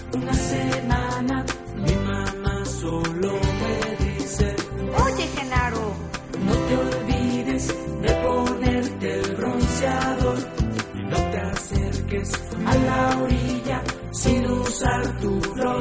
una semana, mi mamá solo me dice: Oye, Genaro, no te olvides de ponerte el bronceador y no te acerques a la orilla sin usar tu bloqueador.